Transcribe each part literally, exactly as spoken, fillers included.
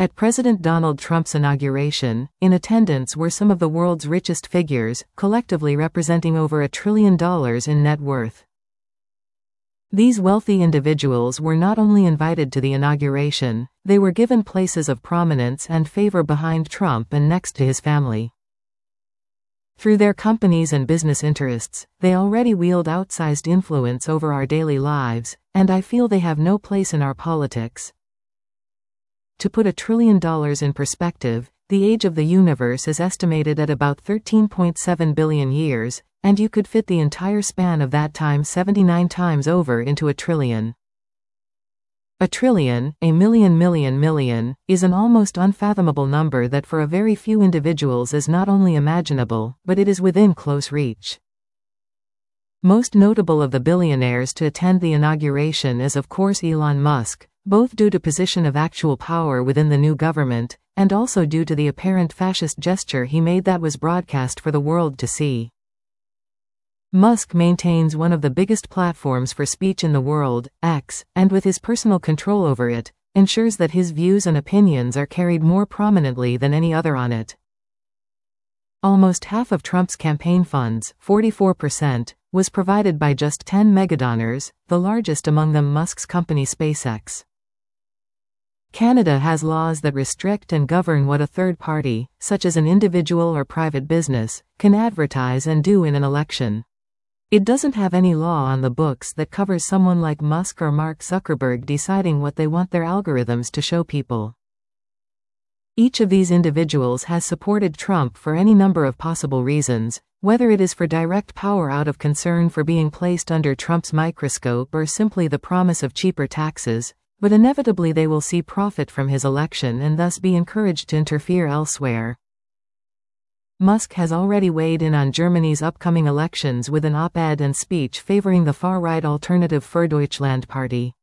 At President Donald Trump's inauguration, in attendance were some of the world's richest figures, collectively representing over a trillion dollars in net worth. These wealthy individuals were not only invited to the inauguration, they were given places of prominence and favor behind Trump and next to his family. Through their companies and business interests, they already wield outsized influence over our daily lives, and I feel they have no place in our politics. To put a trillion dollars in perspective, the age of the universe is estimated at about thirteen point seven billion years, and you could fit the entire span of that time seventy-nine times over into a trillion. A trillion, a million million million, is an almost unfathomable number that for a very few individuals is not only imaginable, but it is within close reach. Most notable of the billionaires to attend the inauguration is of course Elon Musk, both due to position of actual power within the new government, and also due to the apparent fascist gesture he made that was broadcast for the world to see. Musk maintains one of the biggest platforms for speech in the world, X, and with his personal control over it, ensures that his views and opinions are carried more prominently than any other on it. Almost half of Trump's campaign funds, forty-four percent, was provided by just ten megadonors, the largest among them Musk's company SpaceX. Canada has laws that restrict and govern what a third party, such as an individual or private business, can advertise and do in an election. It doesn't have any law on the books that covers someone like Musk or Mark Zuckerberg deciding what they want their algorithms to show people. Each of these individuals has supported Trump for any number of possible reasons, whether it is for direct power out of concern for being placed under Trump's microscope or simply the promise of cheaper taxes, but inevitably they will see profit from his election and thus be encouraged to interfere elsewhere. Musk has already weighed in on Germany's upcoming elections with an op-ed and speech favoring the far-right Alternative für Deutschland party.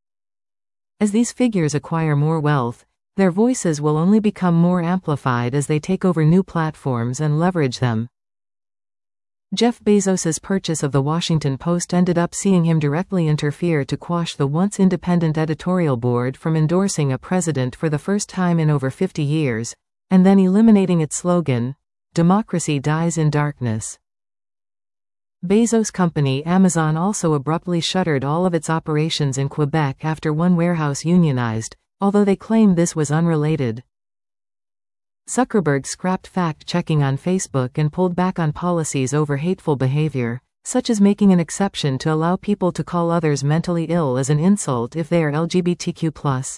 As these figures acquire more wealth, their voices will only become more amplified as they take over new platforms and leverage them. Jeff Bezos's purchase of The Washington Post ended up seeing him directly interfere to quash the once independent editorial board from endorsing a president for the first time in over fifty years, and then eliminating its slogan, "Democracy dies in darkness." Bezos' company Amazon also abruptly shuttered all of its operations in Quebec after one warehouse unionized, although they claim this was unrelated. Zuckerberg scrapped fact-checking on Facebook and pulled back on policies over hateful behavior, such as making an exception to allow people to call others mentally ill as an insult if they are L G B T Q plus.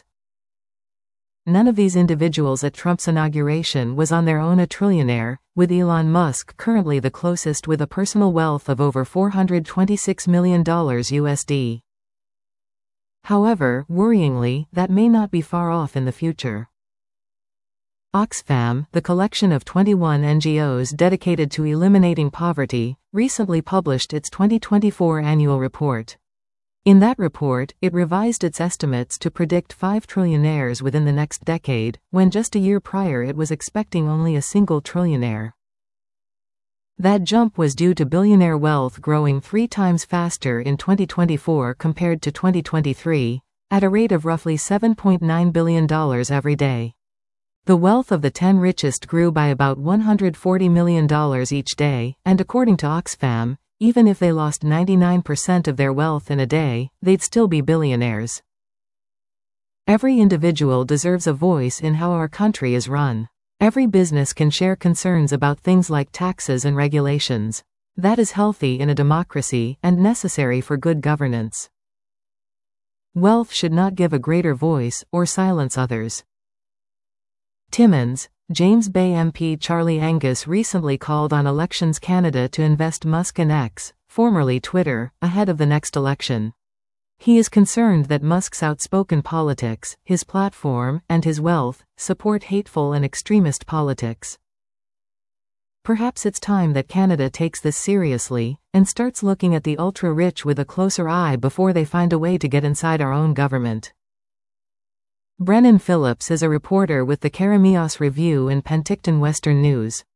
None of these individuals at Trump's inauguration was on their own a trillionaire, with Elon Musk currently the closest with a personal wealth of over four hundred twenty-six million dollars U S D. However, worryingly, that may not be far off in the future. Oxfam, the collection of twenty-one N G Os dedicated to eliminating poverty, recently published its twenty twenty-four annual report. In that report, it revised its estimates to predict five trillionaires within the next decade, when just a year prior it was expecting only a single trillionaire. That jump was due to billionaire wealth growing three times faster in twenty twenty-four compared to twenty twenty-three, at a rate of roughly seven point nine billion dollars every day. The wealth of the ten richest grew by about one hundred forty million dollars each day, and according to Oxfam, even if they lost ninety-nine percent of their wealth in a day, they'd still be billionaires. Every individual deserves a voice in how our country is run. Every business can share concerns about things like taxes and regulations. That is healthy in a democracy and necessary for good governance. Wealth should not give a greater voice or silence others. Timmins, James Bay M P Charlie Angus recently called on Elections Canada to invest Musk in X, formerly Twitter, ahead of the next election. He is concerned that Musk's outspoken politics, his platform, and his wealth, support hateful and extremist politics. Perhaps it's time that Canada takes this seriously, and starts looking at the ultra-rich with a closer eye before they find a way to get inside our own government. Brennan Phillips is a reporter with the Karamios Review and Penticton Western News.